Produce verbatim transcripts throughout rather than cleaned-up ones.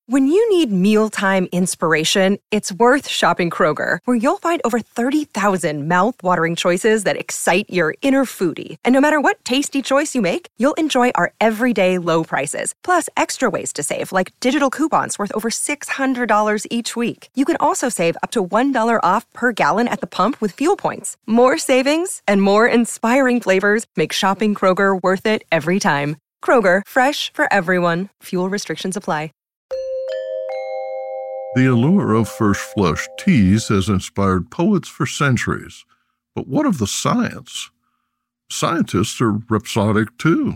When you need mealtime inspiration, it's worth shopping Kroger, where you'll find over thirty thousand mouth-watering choices that excite your inner foodie. And no matter what tasty choice you make, you'll enjoy our everyday low prices, plus extra ways to save, like digital coupons worth over six hundred dollars each week. You can also save up to one dollar off per gallon at the pump with fuel points. More savings and more inspiring flavors make shopping Kroger worth it every time. Kroger, fresh for everyone. Fuel restrictions apply. The allure of first-flush teas has inspired poets for centuries. But what of the science? Scientists are rhapsodic too.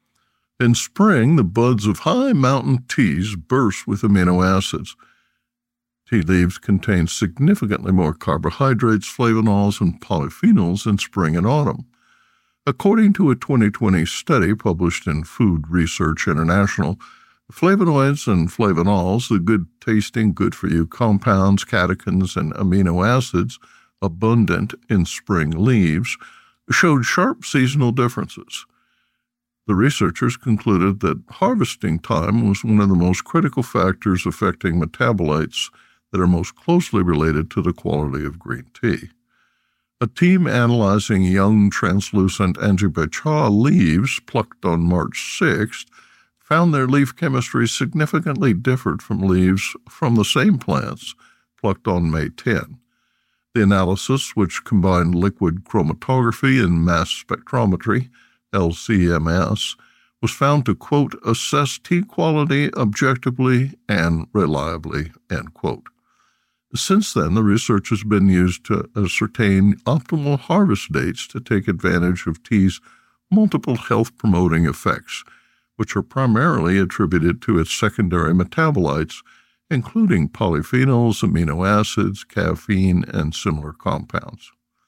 In spring, the buds of high mountain teas burst with amino acids. Tea leaves contain significantly more carbohydrates, flavonols, and polyphenols in spring and autumn. According to a twenty twenty study published in Food Research International, flavonoids and flavonols, the good-tasting, good-for-you compounds, catechins, and amino acids abundant in spring leaves, showed sharp seasonal differences. The researchers concluded that harvesting time was one of the most critical factors affecting metabolites that are most closely related to the quality of green tea. A team analyzing young translucent Anjibacha leaves plucked on March sixth found their leaf chemistry significantly differed from leaves from the same plants plucked on May tenth. The analysis, which combined liquid chromatography and mass spectrometry, L C M S, was found to, quote, assess tea quality objectively and reliably, end quote. Since then, the research has been used to ascertain optimal harvest dates to take advantage of tea's multiple health-promoting effects, which are primarily attributed to its secondary metabolites, including polyphenols, amino acids, caffeine, and similar compounds.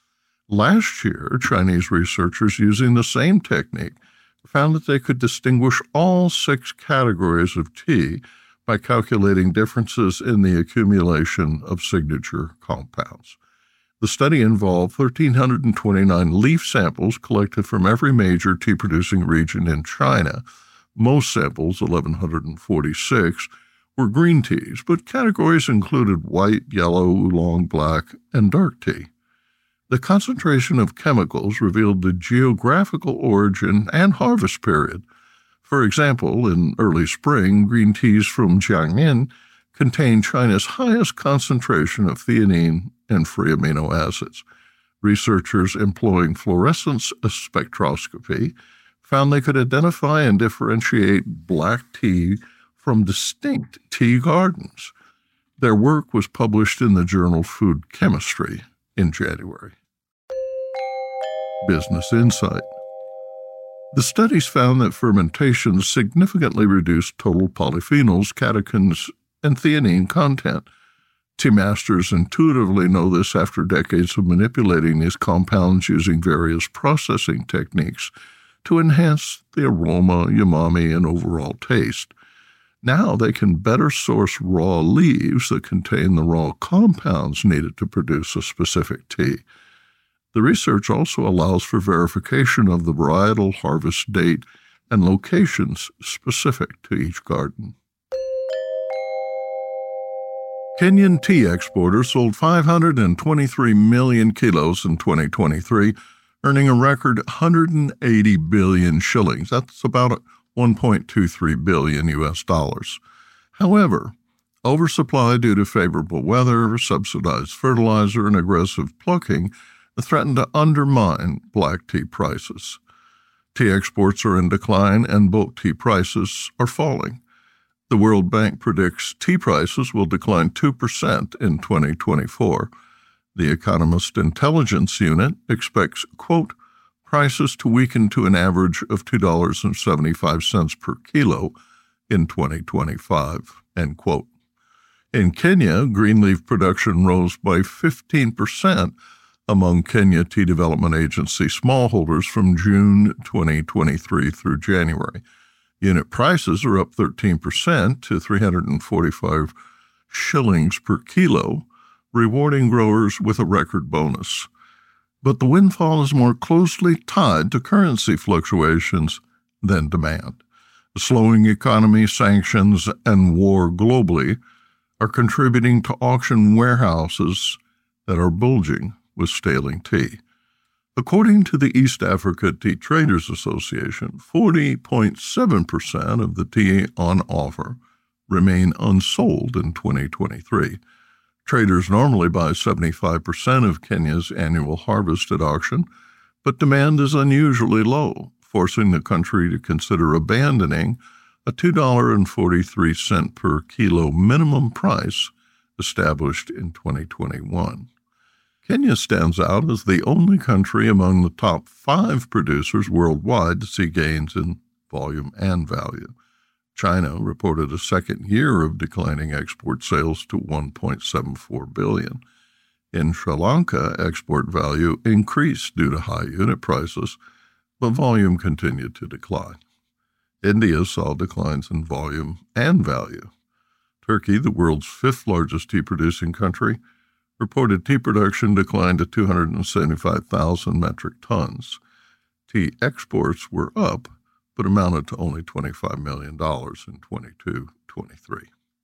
Last year, Chinese researchers using the same technique found that they could distinguish all six categories of tea by calculating differences in the accumulation of signature compounds. The study involved one thousand three hundred twenty-nine leaf samples collected from every major tea-producing region in China. Most samples, one thousand one hundred forty-six, were green teas, but categories included white, yellow, oolong, black, and dark tea. The concentration of chemicals revealed the geographical origin and harvest period. For example, in early spring, green teas from Jiangyin contain China's highest concentration of theanine and free amino acids. Researchers employing fluorescence spectroscopy found they could identify and differentiate black tea from distinct tea gardens. Their work was published in the journal Food Chemistry in January. Business Insight. The studies found that fermentation significantly reduced total polyphenols, catechins, and theanine content. Tea masters intuitively know this after decades of manipulating these compounds using various processing techniques to enhance the aroma, umami, and overall taste. Now they can better source raw leaves that contain the raw compounds needed to produce a specific tea. The research also allows for verification of the varietal harvest date and locations specific to each garden. Kenyan tea exporters sold five hundred twenty-three million kilos in twenty twenty-three, earning a record one hundred eighty billion shillings. That's about one point two three billion U S dollars. However, oversupply due to favorable weather, subsidized fertilizer, and aggressive plucking threatened to undermine black tea prices. Tea exports are in decline and bulk tea prices are falling. The World Bank predicts tea prices will decline two percent in twenty twenty-four. The Economist Intelligence Unit expects, quote, prices to weaken to an average of two dollars and seventy-five cents per kilo in twenty twenty-five, end quote. In Kenya, green leaf production rose by fifteen percent among Kenya Tea Development Agency smallholders from June twenty twenty-three through January. Unit prices are up thirteen percent to three hundred forty-five shillings per kilo, rewarding growers with a record bonus. But the windfall is more closely tied to currency fluctuations than demand. The slowing economy, sanctions, and war globally are contributing to auction warehouses that are bulging with staling tea. According to the East Africa Tea Traders Association, forty point seven percent of the tea on offer remain unsold in twenty twenty-three. Traders normally buy seventy-five percent of Kenya's annual harvest at auction, but demand is unusually low, forcing the country to consider abandoning a two dollars and forty-three cents per kilo minimum price established in twenty twenty-one. Kenya stands out as the only country among the top five producers worldwide to see gains in volume and value. China reported a second year of declining export sales to one point seven four billion dollars. In Sri Lanka, export value increased due to high unit prices, but volume continued to decline. India saw declines in volume and value. Turkey, the world's fifth largest tea-producing country, reported tea production declined to two hundred seventy-five thousand metric tons. Tea exports were up, but amounted to only twenty-five million dollars in twenty-two twenty-three.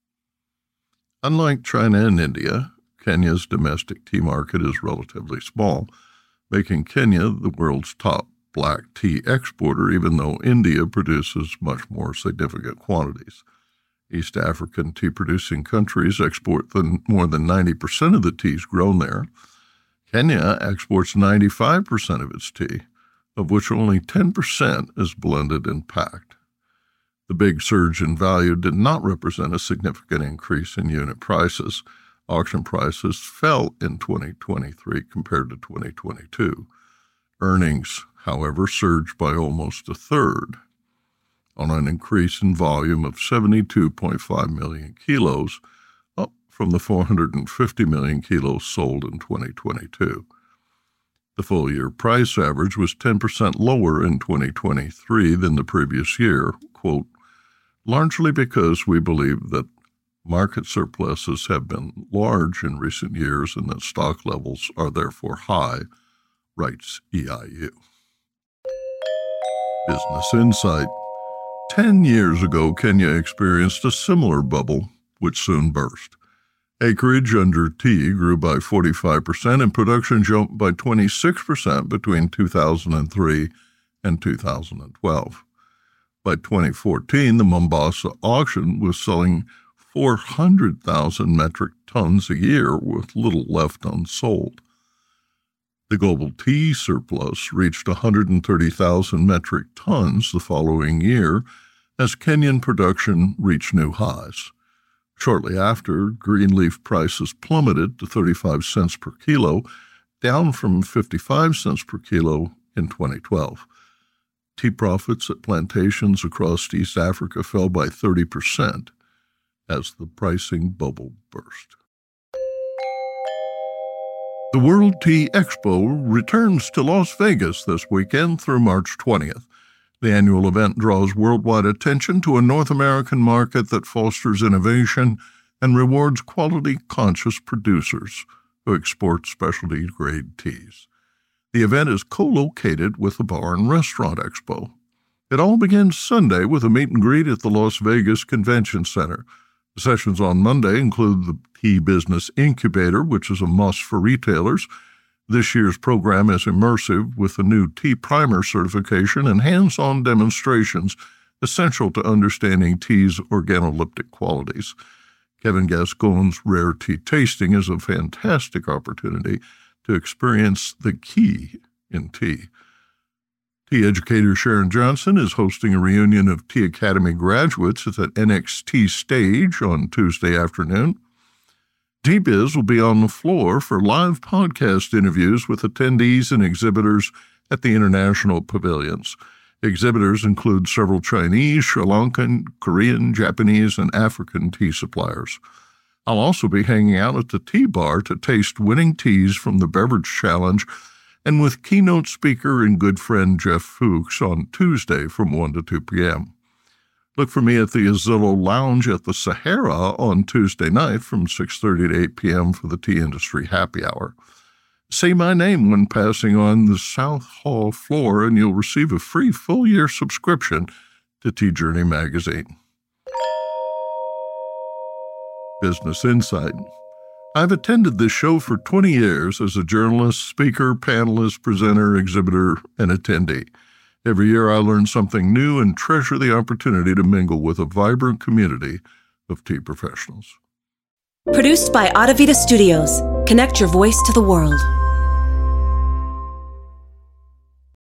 Unlike China and India, Kenya's domestic tea market is relatively small, making Kenya the world's top black tea exporter, even though India produces much more significant quantities. East African tea-producing countries export the, more than ninety percent of the teas grown there. Kenya exports ninety-five percent of its tea, of which only ten percent is blended and packed. The big surge in value did not represent a significant increase in unit prices. Auction prices fell in twenty twenty-three compared to twenty twenty-two. Earnings, however, surged by almost a third, on an increase in volume of seventy-two point five million kilos, up from the four hundred fifty million kilos sold in twenty twenty-two. The full-year price average was ten percent lower in twenty twenty-three than the previous year, quote, largely because we believe that market surpluses have been large in recent years and that stock levels are therefore high, writes E I U. Business Insight. Ten years ago, Kenya experienced a similar bubble, which soon burst. Acreage under tea grew by forty-five percent and production jumped by twenty-six percent between two thousand three and two thousand twelve. By twenty fourteen, the Mombasa auction was selling four hundred thousand metric tons a year with little left unsold. The global tea surplus reached one hundred thirty thousand metric tons the following year as Kenyan production reached new highs. Shortly after, green leaf prices plummeted to thirty-five cents per kilo, down from fifty-five cents per kilo in twenty twelve. Tea profits at plantations across East Africa fell by thirty percent as the pricing bubble burst. The World Tea Expo returns to Las Vegas this weekend through March twentieth. The annual event draws worldwide attention to a North American market that fosters innovation and rewards quality-conscious producers who export specialty-grade teas. The event is co-located with the Bar and Restaurant Expo. It all begins Sunday with a meet and greet at the Las Vegas Convention Center. The sessions on Monday include the Tea Business Incubator, which is a must for retailers. This year's program is immersive with a new Tea Primer certification and hands-on demonstrations essential to understanding tea's organoleptic qualities. Kevin Gascon's Rare Tea Tasting is a fantastic opportunity to experience the key in tea. Tea educator Sharon Johnson is hosting a reunion of Tea Academy graduates at the N X T stage on Tuesday afternoon. Tea Biz will be on the floor for live podcast interviews with attendees and exhibitors at the international pavilions. Exhibitors include several Chinese, Sri Lankan, Korean, Japanese, and African tea suppliers. I'll also be hanging out at the Tea Bar to taste winning teas from the Beverage Challenge and with keynote speaker and good friend Jeff Fuchs on Tuesday from one to two p.m. Look for me at the Azillo Lounge at the Sahara on Tuesday night from six thirty to eight p.m. for the Tea Industry Happy Hour. Say my name when passing on the South Hall floor and you'll receive a free full-year subscription to Tea Journey Magazine. Business Insight. I've attended this show for twenty years as a journalist, speaker, panelist, presenter, exhibitor, and attendee. Every year I learn something new and treasure the opportunity to mingle with a vibrant community of tea professionals. Produced by Audavita Studios. Connect your voice to the world.